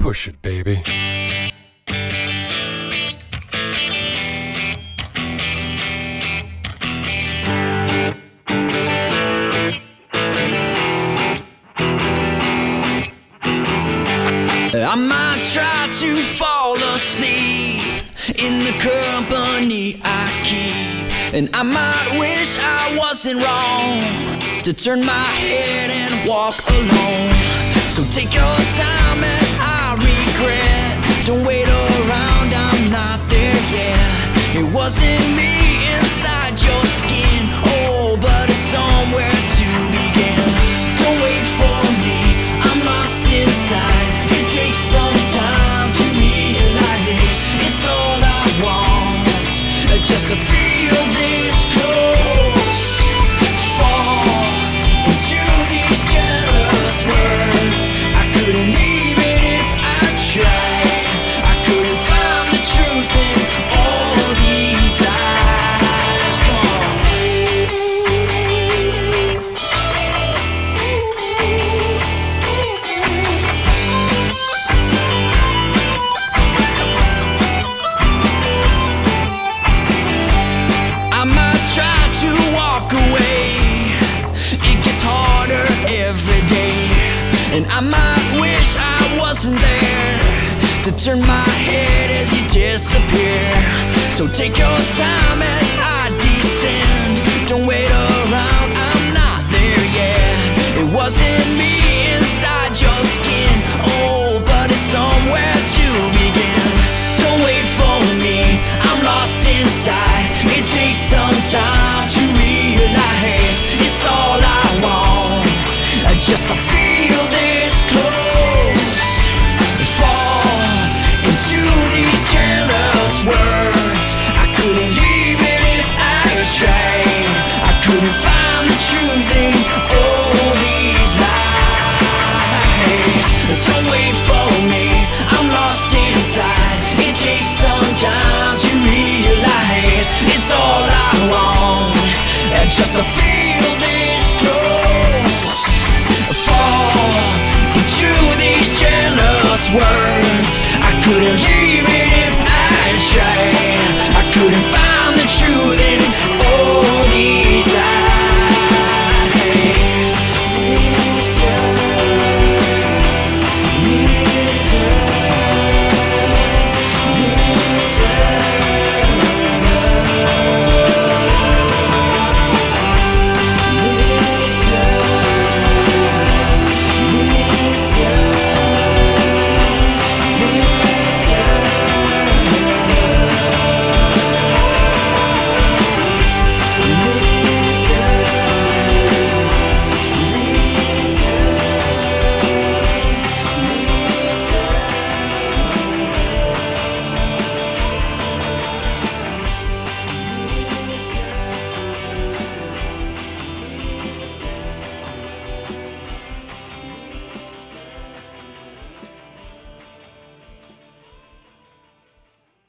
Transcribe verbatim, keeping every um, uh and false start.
Push it, baby. I might try to fall asleep in the company I keep, and I might wish I wasn't wrong to turn my head and walk alone. So take your time as I regret. Don't wait around, I'm not there yet. It wasn't me inside your skin, oh, but it's somewhere to begin. Don't wait for me, I'm lost inside. It takes some time to realize it's all I want, just to feel this close. Fall into these jealous words. I couldn't leave it if I tried. I couldn't find the truth in all of these lies. Come on. I might try to walk away. It gets harder every day, and I might wish I wasn't there to turn my head as you disappear. So take your time as I descend. Don't wait around, I'm not there yet. It wasn't me inside your skin, oh, but it's somewhere to begin. Don't wait for me, I'm lost inside. It takes some time to realize it's all I want, just to feel this close. Fall into these jealous words. I couldn't leave it if I tried. I couldn't find the truth in all these lies. Don't wait for me, I'm lost inside. It takes some time to realize it's all I want, just to feel this close. Fall into these jealous words. I couldn't leave